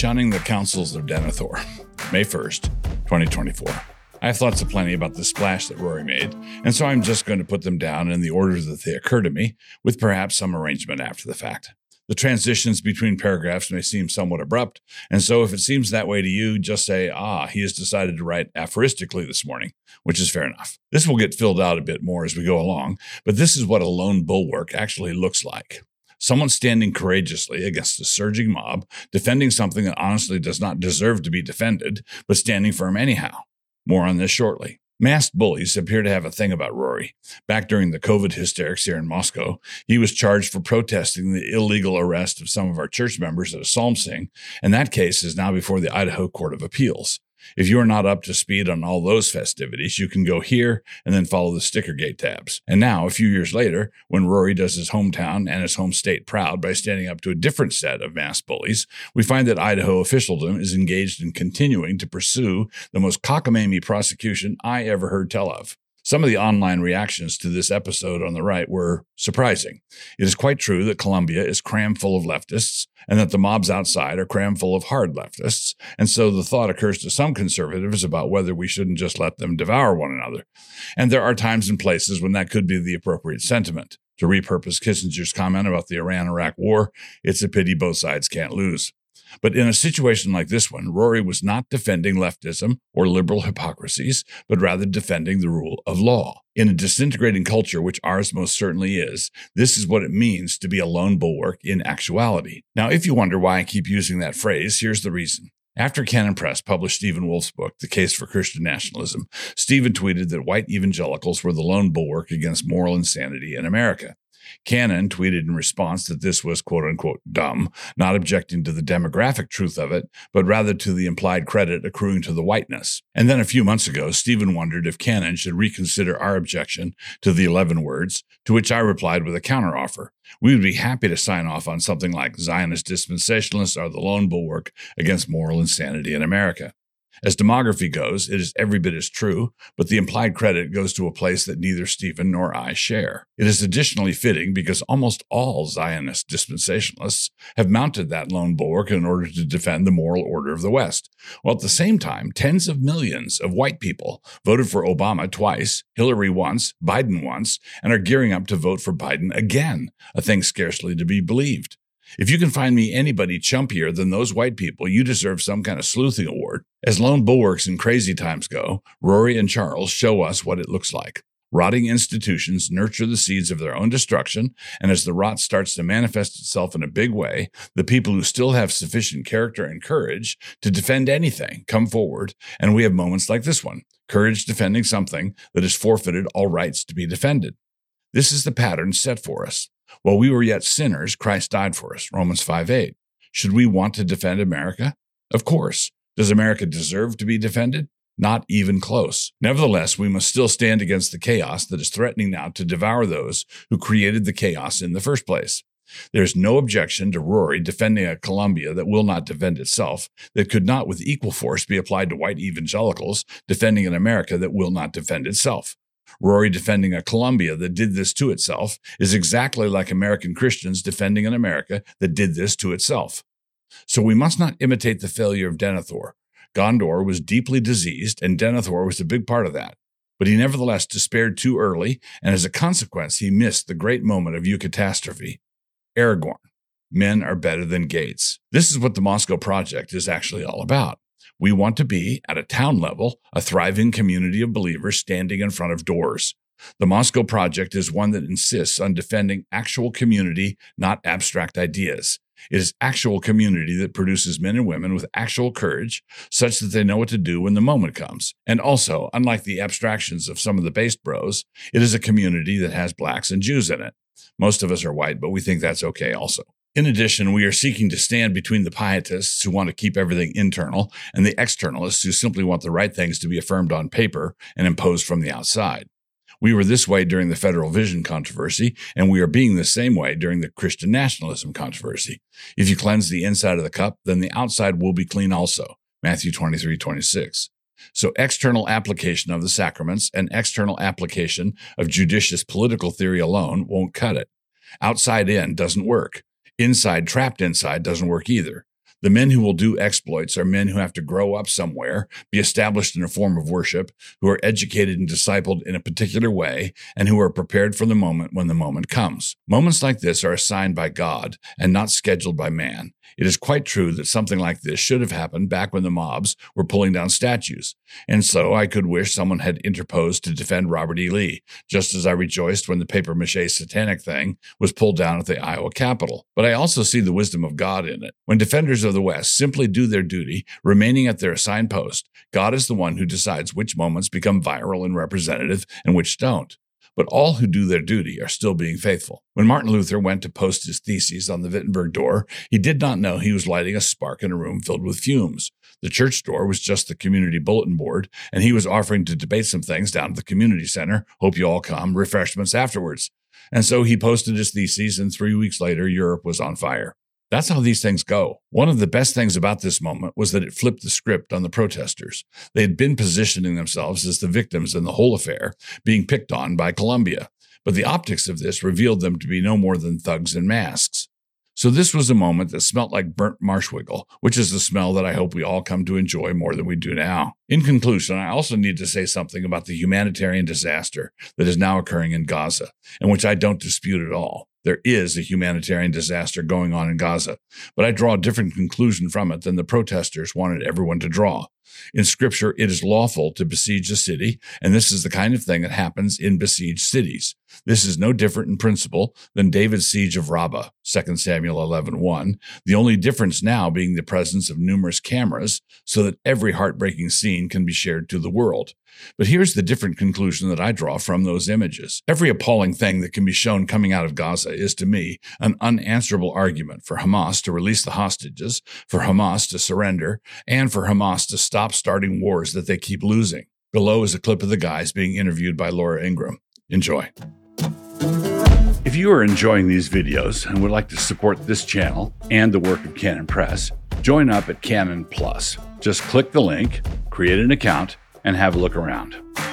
Shunning the Counsels of Denethor, May 1st, 2024. I have thoughts aplenty about the splash that Rory made, and so I'm just going to put them down in the order that they occur to me, with perhaps some arrangement after the fact. The transitions between paragraphs may seem somewhat abrupt, and so if it seems that way to you, just say, he has decided to write aphoristically this morning, which is fair enough. This will get filled out a bit more as we go along, but this is what a lone bulwark actually looks like. Someone standing courageously against a surging mob, defending something that honestly does not deserve to be defended, but standing firm anyhow. More on this shortly. Masked bullies appear to have a thing about Rory. Back during the COVID hysterics here in Moscow, he was charged for protesting the illegal arrest of some of our church members at a psalm sing, and that case is now before the Idaho Court of Appeals. If you are not up to speed on all those festivities, you can go here and then follow the Stickergate tabs. And now, a few years later, when Rory does his hometown and his home state proud by standing up to a different set of masked bullies, we find that Idaho officialdom is engaged in continuing to pursue the most cockamamie prosecution I ever heard tell of. Some of the online reactions to this episode on the right were surprising. It is quite true that Columbia is crammed full of leftists and that the mobs outside are crammed full of hard leftists, and so the thought occurs to some conservatives about whether we shouldn't just let them devour one another. And there are times and places when that could be the appropriate sentiment. To repurpose Kissinger's comment about the Iran-Iraq war, it's a pity both sides can't lose. But in a situation like this one, Rory was not defending leftism or liberal hypocrisies, but rather defending the rule of law. In a disintegrating culture, which ours most certainly is, this is what it means to be a lone bulwark in actuality. Now, if you wonder why I keep using that phrase, here's the reason. After Canon Press published Stephen Wolfe's book, The Case for Christian Nationalism, Stephen tweeted that white evangelicals were the lone bulwark against moral insanity in America. Cannon tweeted in response that this was quote-unquote dumb, not objecting to the demographic truth of it, but rather to the implied credit accruing to the whiteness. And then a few months ago, Stephen wondered if Cannon should reconsider our objection to the 11 words, to which I replied with a counteroffer. We would be happy to sign off on something like Zionist dispensationalists are the lone bulwark against moral insanity in America. As demography goes, it is every bit as true, but the implied credit goes to a place that neither Stephen nor I share. It is additionally fitting because almost all Zionist dispensationalists have mounted that lone bulwark in order to defend the moral order of the West, while at the same time, tens of millions of white people voted for Obama twice, Hillary once, Biden once, and are gearing up to vote for Biden again, a thing scarcely to be believed. If you can find me anybody chumpier than those white people, you deserve some kind of sleuthing award. As lone bulwarks in crazy times go, Rory and Charles show us what it looks like. Rotting institutions nurture the seeds of their own destruction, and as the rot starts to manifest itself in a big way, the people who still have sufficient character and courage to defend anything come forward, and we have moments like this one, courage defending something that has forfeited all rights to be defended. This is the pattern set for us. While we were yet sinners, Christ died for us, Romans 5:8. Should we want to defend America? Of course. Does America deserve to be defended? Not even close. Nevertheless, we must still stand against the chaos that is threatening now to devour those who created the chaos in the first place. There's no objection to Rory defending a Columbia that will not defend itself, that could not with equal force be applied to white evangelicals defending an America that will not defend itself. Rory defending a Columbia that did this to itself is exactly like American Christians defending an America that did this to itself. So we must not imitate the failure of Denethor. Gondor was deeply diseased, and Denethor was a big part of that. But he nevertheless despaired too early, and as a consequence, he missed the great moment of eucatastrophe. Aragorn. Men are better than gates. This is what the Moscow Project is actually all about. We want to be, at a town level, a thriving community of believers standing in front of doors. The Moscow Project is one that insists on defending actual community, not abstract ideas. It is actual community that produces men and women with actual courage, such that they know what to do when the moment comes. And also, unlike the abstractions of some of the based bros, it is a community that has blacks and Jews in it. Most of us are white, but we think that's okay also. In addition, we are seeking to stand between the pietists who want to keep everything internal and the externalists who simply want the right things to be affirmed on paper and imposed from the outside. We were this way during the Federal Vision controversy, and we are being the same way during the Christian nationalism controversy. If you cleanse the inside of the cup, then the outside will be clean also. Matthew 23:26. So external application of the sacraments and external application of judicious political theory alone won't cut it. Outside in doesn't work. Inside, trapped inside, doesn't work either. The men who will do exploits are men who have to grow up somewhere, be established in a form of worship, who are educated and discipled in a particular way, and who are prepared for the moment when the moment comes. Moments like this are assigned by God and not scheduled by man. It is quite true that something like this should have happened back when the mobs were pulling down statues, and so I could wish someone had interposed to defend Robert E. Lee, just as I rejoiced when the papier-mâché satanic thing was pulled down at the Iowa Capitol. But I also see the wisdom of God in it. When defenders of the West simply do their duty, remaining at their assigned post, God is the one who decides which moments become viral and representative and which don't. But all who do their duty are still being faithful. When Martin Luther went to post his theses on the Wittenberg door, he did not know he was lighting a spark in a room filled with fumes. The church door was just the community bulletin board, and he was offering to debate some things down at the community center. Hope you all come, refreshments afterwards. And so he posted his theses, and 3 weeks later, Europe was on fire. That's how these things go. One of the best things about this moment was that it flipped the script on the protesters. They had been positioning themselves as the victims in the whole affair, being picked on by Columbia. But the optics of this revealed them to be no more than thugs in masks. So this was a moment that smelt like burnt marshwiggle, which is the smell that I hope we all come to enjoy more than we do now. In conclusion, I also need to say something about the humanitarian disaster that is now occurring in Gaza, and which I don't dispute at all. There is a humanitarian disaster going on in Gaza, but I draw a different conclusion from it than the protesters wanted everyone to draw. In Scripture, it is lawful to besiege a city, and this is the kind of thing that happens in besieged cities. This is no different in principle than David's siege of Rabbah, 2 Samuel 11:1, the only difference now being the presence of numerous cameras so that every heartbreaking scene can be shared to the world. But here's the different conclusion that I draw from those images. Every appalling thing that can be shown coming out of Gaza is, to me, an unanswerable argument for Hamas to release the hostages, for Hamas to surrender, and for Hamas to stop starting wars that they keep losing. Below is a clip of the guys being interviewed by Laura Ingraham. Enjoy. If you are enjoying these videos and would like to support this channel and the work of Canon Press, join up at Canon Plus. Just click the link, create an account, and have a look around.